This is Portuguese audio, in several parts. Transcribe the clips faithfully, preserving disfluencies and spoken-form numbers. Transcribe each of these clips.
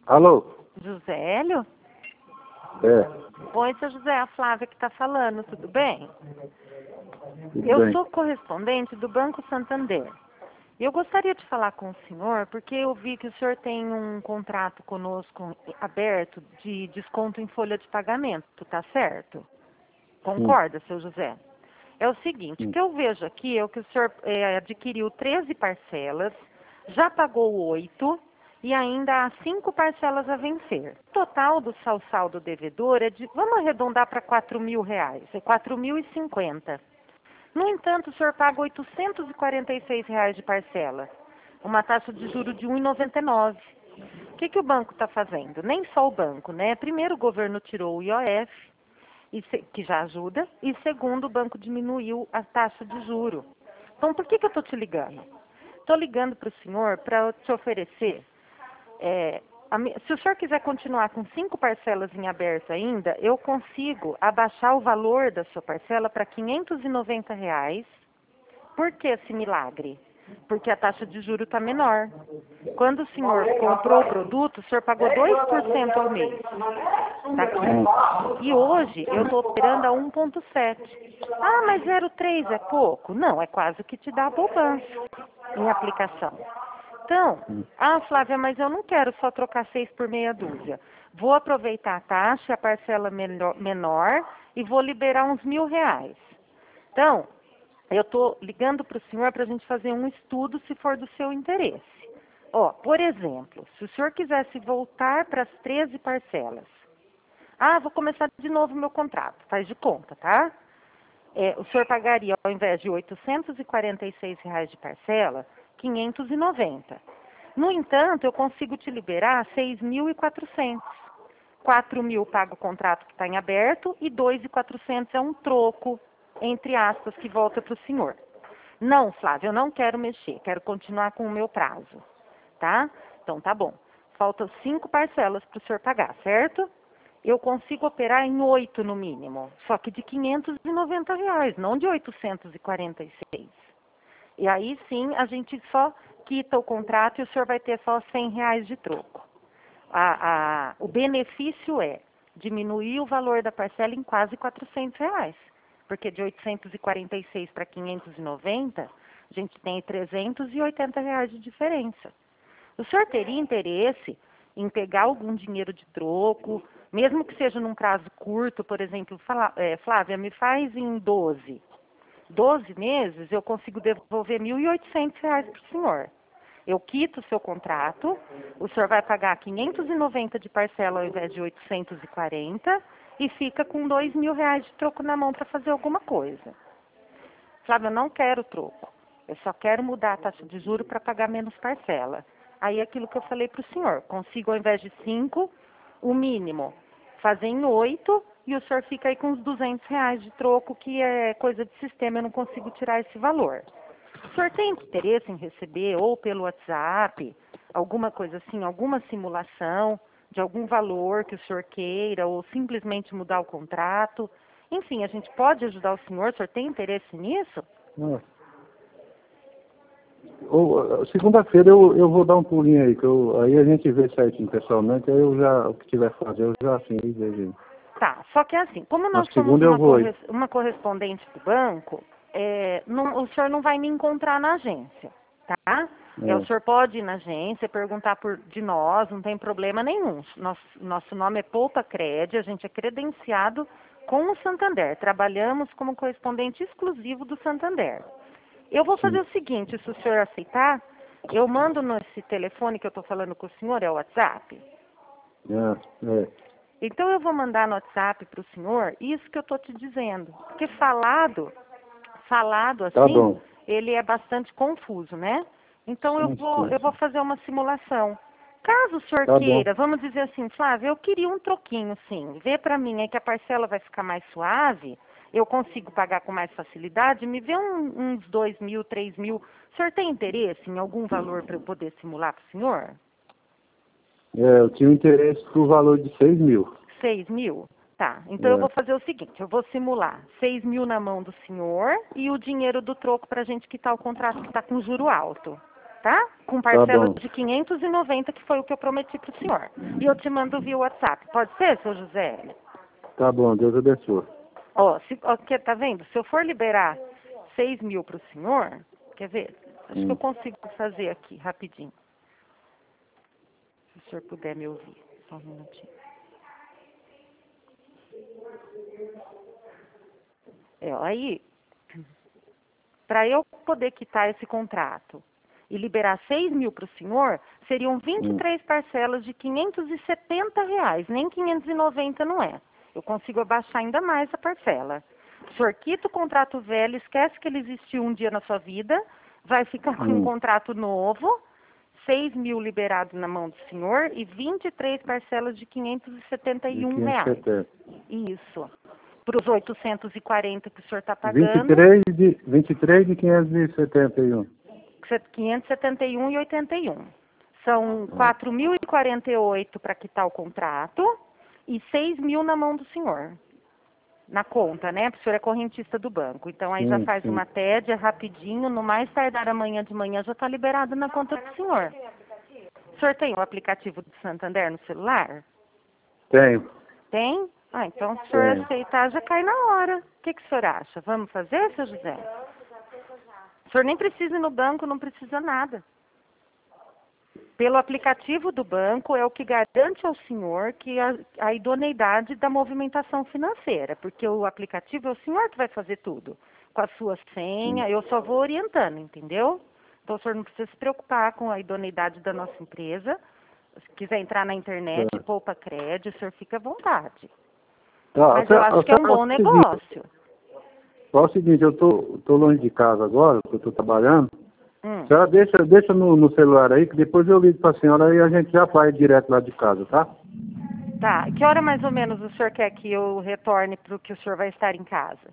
Alô? Josélio? É, Oi, seu José, a Flávia que está falando, tudo bem? tudo Eu bem. sou correspondente do Banco Santander. Eu gostaria de falar com o senhor, porque eu vi que o senhor tem um contrato conosco aberto de desconto em folha de pagamento, tá certo? Sim, Concorda, seu José? É o seguinte, o sim. que eu vejo aqui é que o senhor eh, adquiriu treze parcelas, já pagou oito e ainda há cinco parcelas a vencer. O total do sal saldo devedor é de, vamos arredondar para quatro mil reais, é quatro mil e cinquenta. No entanto, o senhor paga oitocentos e quarenta e seis reais de parcela, uma taxa de juros de um vírgula noventa e nove. O que, que o banco está fazendo? Nem só o banco, né? Primeiro, o governo tirou o I O F, e se- que já ajuda, e segundo, o banco diminuiu a taxa de juro. Então, por que, que eu estou te ligando? Estou ligando para o senhor para te oferecer. é, a mi- se o senhor quiser continuar com cinco parcelas em aberto ainda, eu consigo abaixar o valor da sua parcela para quinhentos e noventa reais. Por que esse milagre? Porque a taxa de juro está menor. Quando o senhor comprou o produto, o senhor pagou dois por cento ao mês. Tá aqui. E hoje eu estou operando a um vírgula sete. Ah, mas zero vírgula três é pouco? Não, é quase o que te dá a poupança em aplicação. Então, ah, Flávia, mas eu não quero só trocar seis por meia dúzia. Vou aproveitar a taxa, a parcela menor, menor e vou liberar uns mil reais. Então, eu estou ligando para o senhor para a gente fazer um estudo se for do seu interesse. Ó, por exemplo, se o senhor quisesse voltar para as treze parcelas. Ah, vou começar de novo meu contrato. Faz de conta, tá? É, o senhor pagaria, ao invés de oitocentos e quarenta e seis reais de parcela, quinhentos e noventa. No entanto, eu consigo te liberar seis mil e quatrocentos. quatro mil paga o contrato que está em aberto e dois mil e quatrocentos é um troco, entre aspas, que volta para o senhor. Não, Flávia, eu não quero mexer, quero continuar com o meu prazo, tá? Então tá bom. Faltam cinco parcelas para o senhor pagar, certo? Eu consigo operar em oito no mínimo, só que de quinhentos e noventa reais, não de oitocentos e quarenta e seis. E aí sim a gente só quita o contrato e o senhor vai ter só cem reais de troco. A, a, o benefício é diminuir o valor da parcela em quase quatrocentos reais, porque de oitocentos e quarenta e seis para quinhentos e noventa, a gente tem trezentos e oitenta reais de diferença. O senhor teria interesse em pegar algum dinheiro de troco, mesmo que seja num prazo curto, por exemplo, fala, é, Flávia, me faz em doze. doze meses eu consigo devolver mil e oitocentos reais para o senhor. Eu quito o seu contrato, o senhor vai pagar quinhentos e noventa de parcela ao invés de oitocentos e quarenta e fica com dois mil reais de troco na mão para fazer alguma coisa. Flávia, eu não quero troco. Eu só quero mudar a taxa de juro para pagar menos parcela. Aí aquilo que eu falei para o senhor, consigo ao invés de cinco, o mínimo, fazer em oito e o senhor fica aí com uns duzentos reais de troco, que é coisa de sistema, eu não consigo tirar esse valor. O senhor tem interesse em receber ou pelo WhatsApp, alguma coisa assim, alguma simulação de algum valor que o senhor queira ou simplesmente mudar o contrato? Enfim, a gente pode ajudar o senhor, o senhor tem interesse nisso? Ah, ou, ah, segunda-feira eu, eu vou dar um pulinho aí, que eu, aí a gente vê certinho pessoalmente, aí eu já, o que tiver que fazer, eu já assim, vejo. Tá, só que é assim, como Na nós somos segunda eu uma, vou aí. corres, uma correspondente do banco, é, não- o senhor não vai me encontrar na agência, tá? É, o É, senhor pode ir na agência, perguntar por, de nós, não tem problema nenhum. Nosso, nosso nome é Poupa Cred, a gente é credenciado com o Santander, trabalhamos como correspondente exclusivo do Santander. Eu vou fazer sim. o seguinte, se o senhor aceitar, eu mando nesse telefone que eu estou falando com o senhor, é o WhatsApp? É, é. Então eu vou mandar no WhatsApp para o senhor isso que eu estou te dizendo. Porque falado, falado Tá assim, bom. ele é bastante confuso, né? Então eu Sim, vou, sim, eu vou sim. fazer uma simulação. Caso o senhor Tá bom. queira, vamos dizer assim, Flávio, eu queria um troquinho, sim. Vê para mim aí que a parcela vai ficar mais suave, eu consigo pagar com mais facilidade, me vê um- uns dois mil, três mil. O senhor tem interesse em algum valor para eu poder simular para o senhor? É, eu tinha um interesse pro valor de seis mil. Seis mil? Tá, então eu vou É, fazer o seguinte, eu vou simular seis mil na mão do senhor e o dinheiro do troco para a gente quitar o contrato que está com juro alto. tá? Com parcelas bom. de quinhentos e noventa, que foi o que eu prometi pro senhor. E eu te mando via WhatsApp. Pode ser, seu José? Tá bom, Deus abençoe. Ó, se, ó, que, tá vendo? Se eu for liberar seis mil pro senhor, quer ver? Acho Hum. que eu consigo fazer aqui, rapidinho. Se o senhor puder me ouvir. Só um minutinho. É, ó, aí, para eu poder quitar esse contrato e liberar seis mil para o senhor, seriam vinte e três parcelas de quinhentos e setenta reais, nem quinhentos e noventa não é. Eu consigo abaixar ainda mais a parcela. O senhor quita o contrato velho, esquece que ele existiu um dia na sua vida, vai ficar com um Hum. contrato novo, seis mil liberados na mão do senhor e vinte e três parcelas de quinhentos e setenta e um reais. Isso. Para os oitocentos e quarenta que o senhor está pagando. vinte e três de, vinte e três de quinhentos e setenta e um. quinhentos e setenta e um e oitenta e um. São quatro mil e quarenta e oito para quitar o contrato e seis mil na mão do senhor. Na conta, né? Porque o senhor é correntista do banco. Então aí Sim, já faz sim. uma T E D rapidinho, no mais tardar amanhã de manhã já está liberado na conta do senhor. O senhor tem o aplicativo do Santander no celular? Tenho. Tem? Ah, então se o senhor Tenho. aceitar, já cai na hora. O que, que o senhor acha? Vamos fazer, seu José? O senhor nem precisa ir no banco, não precisa nada. Pelo aplicativo do banco é o que garante ao senhor que a, a idoneidade da movimentação financeira, porque o aplicativo é o senhor que vai fazer tudo, com a sua senha, eu só vou orientando, entendeu? Então o senhor não precisa se preocupar com a idoneidade da nossa empresa. Se quiser entrar na internet, É. poupa crédito, o senhor fica à vontade. Tá, Mas eu acho que é um bom negócio. É o seguinte, eu tô, tô longe de casa agora, porque eu tô trabalhando. Hum. A senhora deixa, deixa no, no celular aí, que depois eu ligo pra senhora e a gente já vai direto lá de casa, tá? Tá. Que hora mais ou menos o senhor quer que eu retorne para o que o senhor vai estar em casa?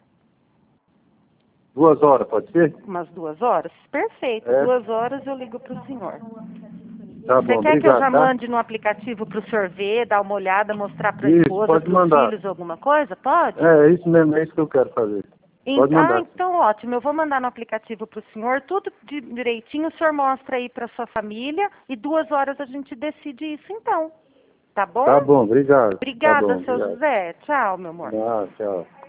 Duas horas, pode ser? Umas duas horas? Perfeito. É. Duas horas eu ligo para o senhor. Tá Você bom, quer que eu obrigado, já tá? mande no aplicativo para o senhor ver, dar uma olhada, mostrar para a Isso, esposa, pode para os mandar. filhos, alguma coisa? Pode? É, é isso mesmo, é isso que eu quero fazer. Pode Então, ah, mandar. então ótimo. Eu vou mandar no aplicativo para o senhor, tudo de- direitinho. O senhor mostra aí para sua família e duas horas a gente decide isso então. Tá bom? Tá bom, obrigado. Tá Obrigada, bom, seu obrigado. José. Tchau, meu amor. Ah, tchau.